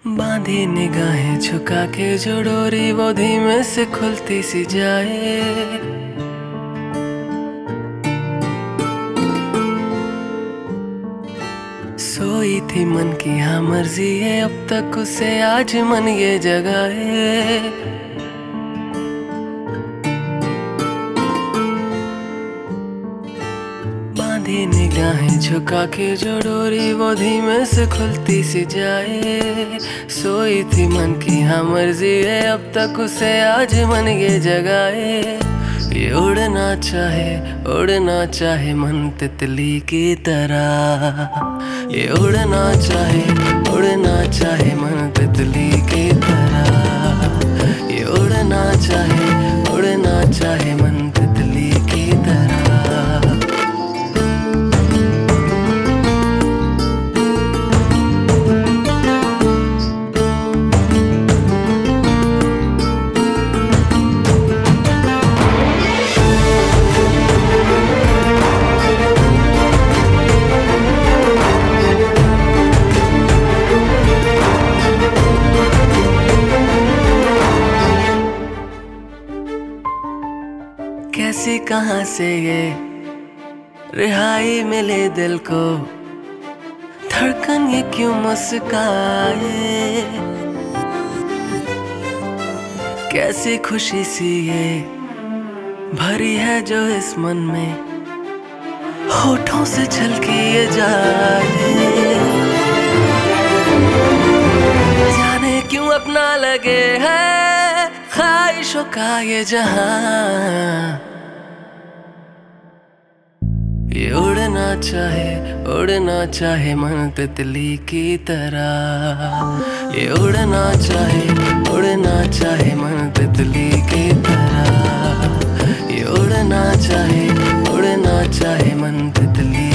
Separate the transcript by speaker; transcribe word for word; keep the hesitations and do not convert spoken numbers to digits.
Speaker 1: बांधी निगाहें झुका के जो डोरी वो धीमे से खुलती सी जाए। सोई थी मन की हाँ मर्जी है, अब तक उसे आज मन ये जगाए। बांधी निगाहें झुका के जो डोरी वो धीमे से खुलती सी जाए। सोई थी मन की हाँ मर्जी है, अब तक उसे आज मन ये जगाए। ये उड़ना चाहे उड़ना चाहे मन तितली की तरह। ये उड़ना चाहे उड़ना चाहे मन तितली की तरह। ये उड़ना चाहे उड़ना चाहे मन तितली की तरह। कैसी कहाँ से ये रिहाई मिले दिल को, धड़कन ये क्यों मुस्काए। कैसी खुशी सी ये भरी है जो इस मन में, होठों से छलकी ये जाए। जाने क्यों अपना लगे है ख्वाहिशों का ये जहां। ये उड़ना चाहे उड़ना चाहे मन तितली की तरह। ये उड़ना चाहे उड़ना चाहे मन तितली की तरह। ये उड़ना चाहे उड़ना चाहे मन तितली